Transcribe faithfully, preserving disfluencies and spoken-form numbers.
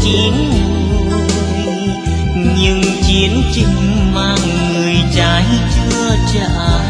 chín mùi, nhưng chiến tranh mang người trái chưa trả.